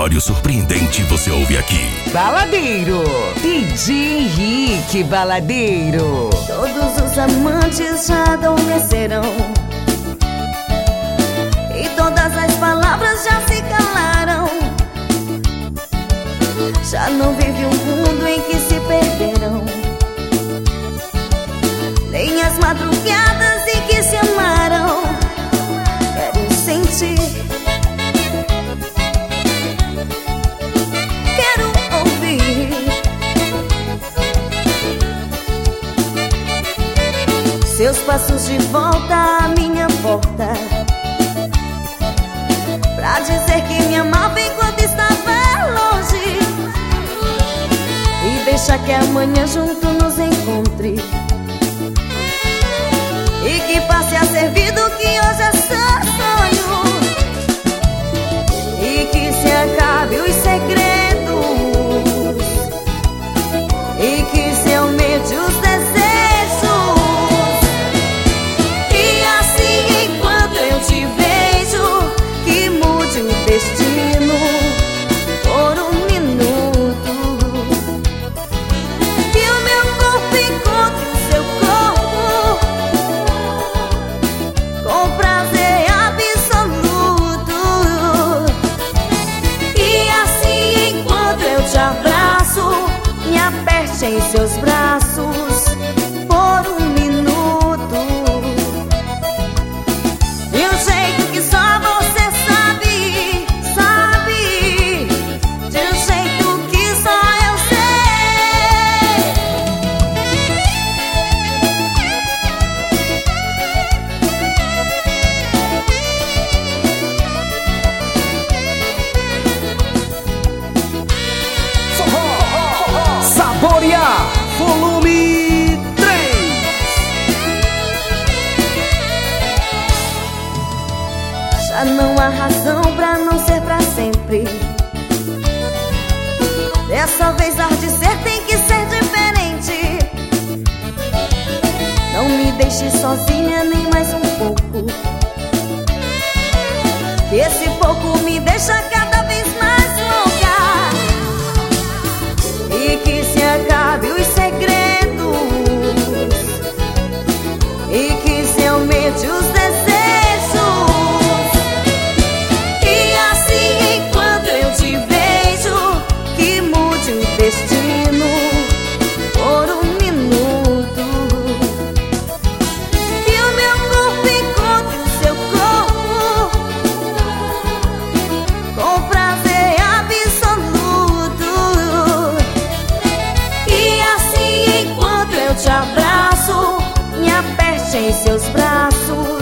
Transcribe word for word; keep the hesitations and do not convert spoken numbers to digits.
repertório surpreendente você ouve aqui. Baladeiro, D J Henrique Baladeiro. Todos os amantes já adormecerão e todas as palavras já se calaram. Já não vive um mundo em que se perderão, nem as madrugadas em que se amaram. Quero sentir, quero ouvir seus passos de volta à minha porta, pra dizer que me amava enquanto estava longe, e deixa que amanhã junto nos encontre, e que passe a ser vida o que hoje é só sonho, e que se acabe os segredos, e que se aumente os desejos. E assim, enquanto eu te vejo, que mude o destino por um minuto, que o meu corpo encontre o seu corpo com prazer absoluto. E assim, enquanto eu te abraço, me aperte em seus braços por um minuto, de um jeito que só você sabe, sabe, de um jeito que só eu sei. Saborear, volume três. Já não há razão pra não ser pra sempre. Dessa vez há de ser, tem que ser diferente. Não me deixe sozinha nem mais um pouco, que esse pouco me deixa cada vez mais louca, e que se acabe os segredos, e que se aumente os desejos. E assim, enquanto eu te vejo, que mude o destino por um minuto, que o meu corpo encontre o seu corpo com prazer absoluto. E assim, enquanto eu te abraço, me aperte em seus braços